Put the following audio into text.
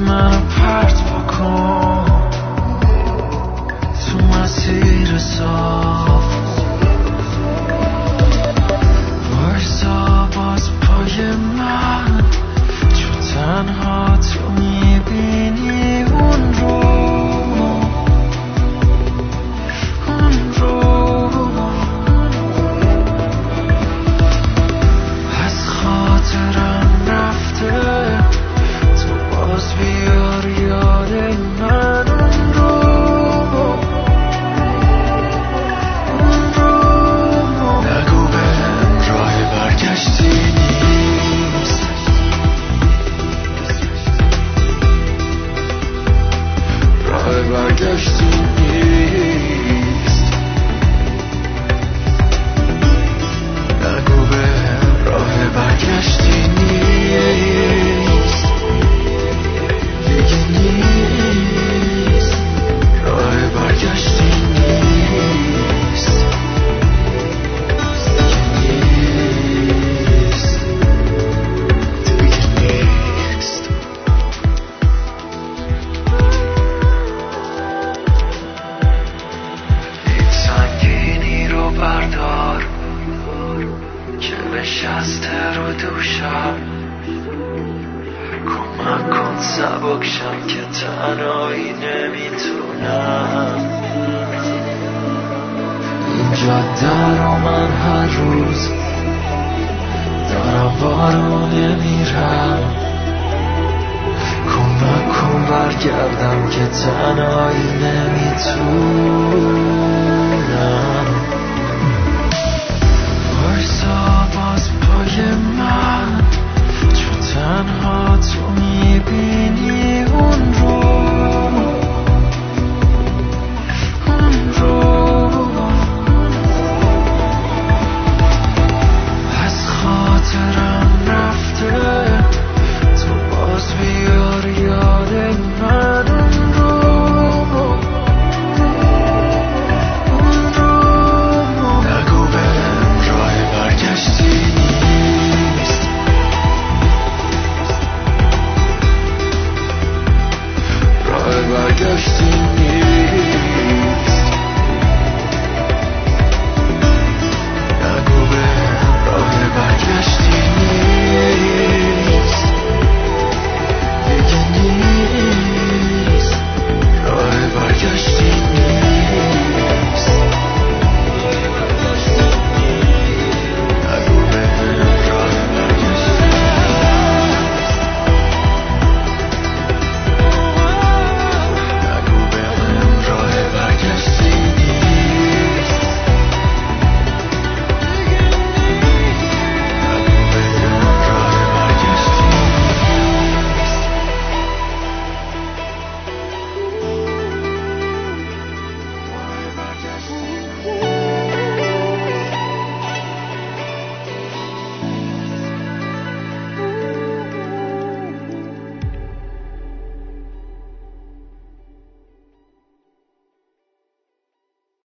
منو پرت بکن تو مسیر صاف، وایسا باز پای من، چون تنها تو میبینی اون رو. از خاطرم رفته، تو باز بیار یاد من اون رو. نگو بهم راه برگشتی نیست، راه برگشتی نیست. نگو بهم راه برگشتی نیست، دیگه نیست. راه برگشتی نیست، دیگه نیست، دیگه نیست. این سنگینی رو بردار که نشسته رو دوشم، کمک کن سبک شم که تنهایی نمیتونم. این جاده رو من هر روز دارم وارو نمیرم، کمک کن برگردم که تنهایی نمیتونم. وایسا باز پای